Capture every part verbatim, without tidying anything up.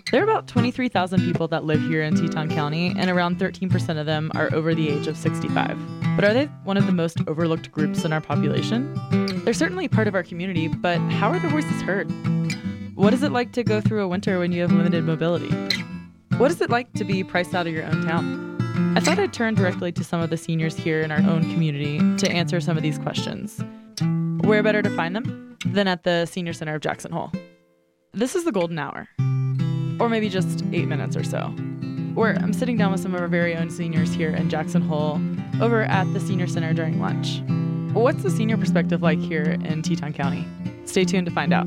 There are about twenty-three thousand people that live here in Teton County, and around thirteen percent of them are over the age of sixty-five. But are they one of the most overlooked groups in our population? They're certainly part of our community, but how are their voices heard? What is it like to go through a winter when you have limited mobility? What is it like to be priced out of your own town? I thought I'd turn directly to some of the seniors here in our own community to answer some of these questions. Where better to find them than at the Senior Center of Jackson Hole? This is the golden hour, or maybe just eight minutes or so, where I'm sitting down with some of our very own seniors here in Jackson Hole over at the Senior Center during lunch. What's the senior perspective like here in Teton County? Stay tuned to find out.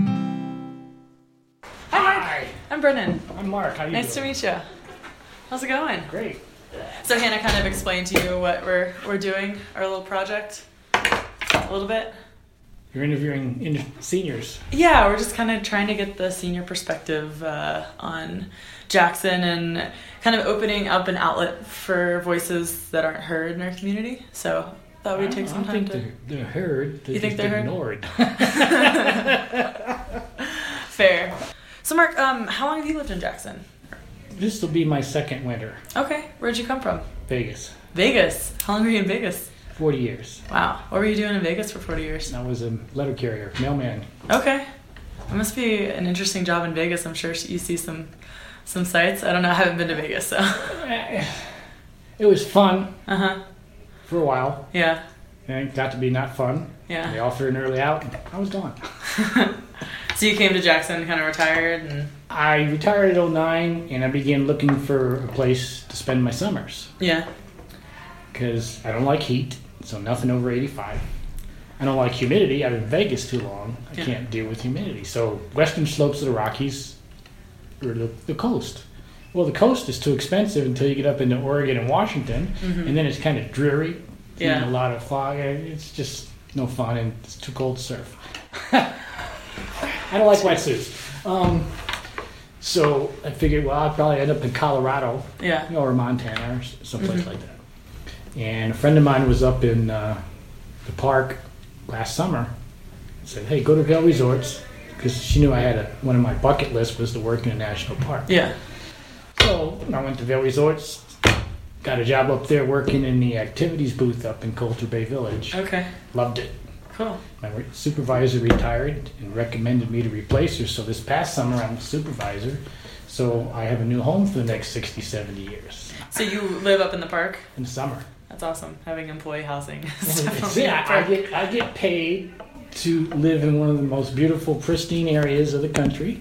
Hi, Mark. Hi. I'm Brennan. I'm Mark. How you Nice doing? to meet you. How's it going? Great. So Hannah kind of explained to you what we're we're doing, our little project, a little bit. You're interviewing in- seniors. Yeah, we're just kind of trying to get the senior perspective uh, on Jackson and kind of opening up an outlet for voices that aren't heard in our community. So thought we'd take some I time think to. they're, they're heard. They're You think just they're ignored. Fair. So Mark, um, how long have you lived in Jackson? This will be my second winter. Okay, where'd you come from? Vegas. Vegas. How long were you in Vegas? forty years. Wow. What were you doing in Vegas for forty years? I was a letter carrier, mailman. Okay. It must be an interesting job in Vegas. I'm sure you see some some sights. I don't know. I haven't been to Vegas, so. It was fun Uh-huh. for a while. Yeah. And it got to be not fun. Yeah. They offered an early out. And I was gone. So you came to Jackson, kind of retired, and I retired in oh nine, and I began looking for a place to spend my summers. yeah. Because I don't like heat, so nothing over eighty-five. I don't like humidity. I've been in Vegas too long. I Yeah. can't deal with humidity. So western slopes of the Rockies or the, the coast. Well, the coast is too expensive until you get up into Oregon and Washington, Mhm. and then it's kind of dreary. Yeah. And a lot of fog. It's just no fun, and it's too cold to surf. I don't like wetsuits. Um, so I figured, well, I'd probably end up in Colorado, Yeah. you know, or Montana or s- someplace Mhm. like that. And a friend of mine was up in uh, the park last summer. Said, "Hey, go to Vail Resorts," because she knew I had a one of my bucket lists was to work in a national park. Yeah. So I went to Vail Resorts, got a job up there working in the activities booth up in Coulter Bay Village. Okay. Loved it. Cool. My re- supervisor retired and recommended me to replace her. So this past summer, I'm the supervisor. So I have a new home for the next sixty, seventy years So you live up in the park? in the summer. That's awesome. Having employee housing. is definitely Yeah, a I perk. get I get paid to live in one of the most beautiful, pristine areas of the country,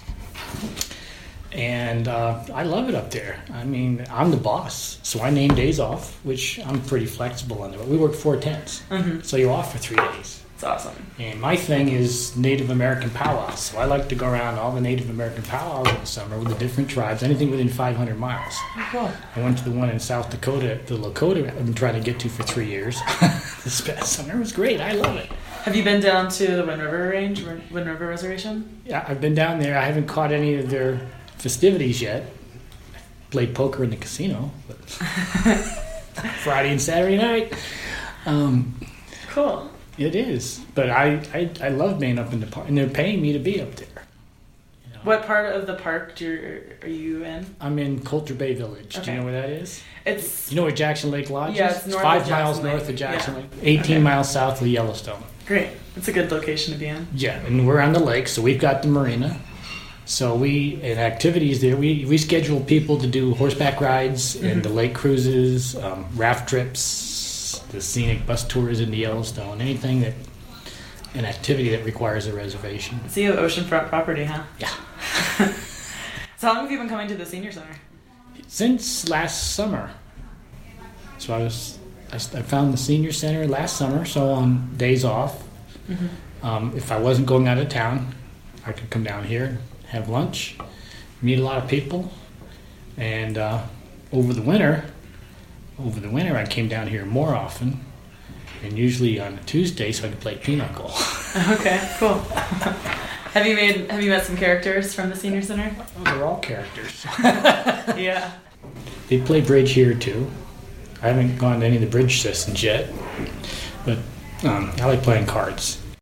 and uh, I love it up there. I mean, I'm the boss, so I name days off, which I'm pretty flexible on. We work four tens, Mhm. so you're off for three days. It's awesome. And my thing is Native American powwows, so I like to go around all the Native American powwows in the summer with the different tribes, anything within five hundred miles. Cool. I went to the one in South Dakota, the Lakota I've been trying to get to for three years. This past summer was great. I love it. Have you been down to the Wind River Range, Wind Wind River Reservation? Yeah, I've been down there. I haven't caught any of their festivities yet. Played poker in the casino, but Friday and Saturday night. Um, Cool. it is, but I, I I love being up in the park, and they're paying me to be up there. You know, What part of the park do you, are you in? I'm in Coulter Bay Village. Do Okay. you know where that is? It's You know where Jackson Lake Lodge Yeah, is? it's north of five Jackson miles Lake. north of Jackson Yeah. Lake, eighteen Okay. miles south of Yellowstone. great. It's a good location to be in. Yeah, and we're on the lake, so we've got the marina. So we, and activities there, we, we schedule people to do horseback rides and Mhm. the lake cruises, um, raft trips, the scenic bus tours into Yellowstone, anything that, an activity that requires a reservation. So you have oceanfront property, huh? Yeah. So how long have you been coming to the senior center? Since last summer. So I was, I, s- I found the senior center last summer, so on days off, Mm-hmm. um, if I wasn't going out of town, I could come down here, have lunch, meet a lot of people, and uh, over the winter, over the winter I came down here more often, and usually on a Tuesday so I could play pinochle. Okay, cool. Have you made Have you met some characters from the senior center? Oh, they're all characters. Yeah. They play bridge here too. I haven't gone to any of the bridge systems yet, but um, I like playing cards.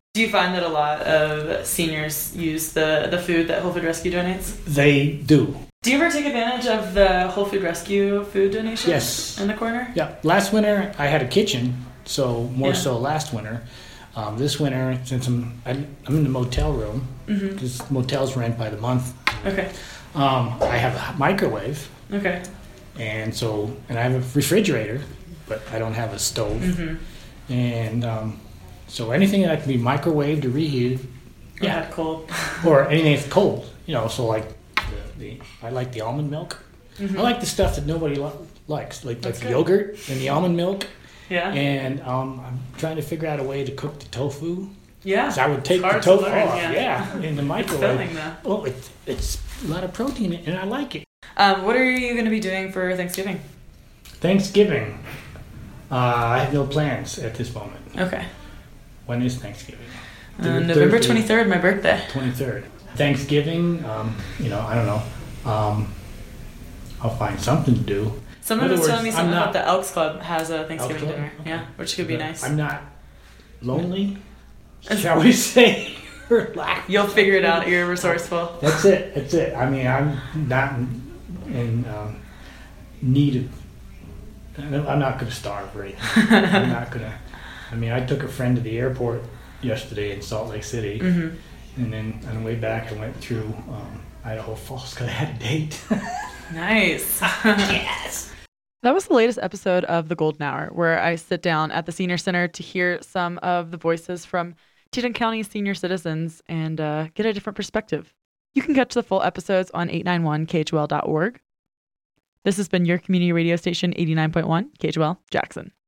Do you find that a lot of seniors use the, the food that Whole Food Rescue donates? They do. Do you ever take advantage of the Whole Food Rescue food donations? Yes. In the corner? Yeah. Last winter, I had a kitchen, so more Yeah. so last winter. Um, this winter, since I'm I'm in the motel room, Mm-hmm. because motels rent by the month, Okay. um, I have a microwave, Okay. and so and I have a refrigerator, but I don't have a stove. Mm-hmm. And um, so anything that can be microwaved or reheated, Yeah. yeah, Cold. or anything that's cold, you know. So like the, the I like the almond milk. Mm-hmm. I like the stuff that nobody li- likes, like like That's the good. yogurt and the almond milk. Yeah. And um, I'm trying to figure out a way to cook the tofu. Yeah. So I would take It's the hard to tofu learn, off, yeah. yeah, in the It's microwave. filling though. Oh, it's it's a lot of protein, and I like it. Um, what are you going to be doing for Thanksgiving? Thanksgiving. Uh, I have no plans at this moment. Okay. When is Thanksgiving? Uh, November twenty-third, my birthday. twenty-third. Thanksgiving, um, you know, I don't know. Um, I'll find something to do. Someone In other was telling me words, something I'm about the Elks Club has a Thanksgiving Elks Club? dinner. Okay. Yeah, which could be But nice. I'm not lonely, shall we say. Relax. You'll figure it out. You're resourceful. That's it. That's it. I mean, I'm not in, in um, need of. I'm not going to starve or anything. I'm not going to. I mean, I took a friend to the airport yesterday in Salt Lake City, Mm-hmm. and then on the way back, I went through um, Idaho Falls because I had a date. Nice. Yes. That was the latest episode of The Golden Hour, where I sit down at the Senior Center to hear some of the voices from Teton County senior citizens and uh, get a different perspective. You can catch the full episodes on eight ninety-one K H O L dot org. This has been your community radio station, eighty-nine point one K H O L Jackson.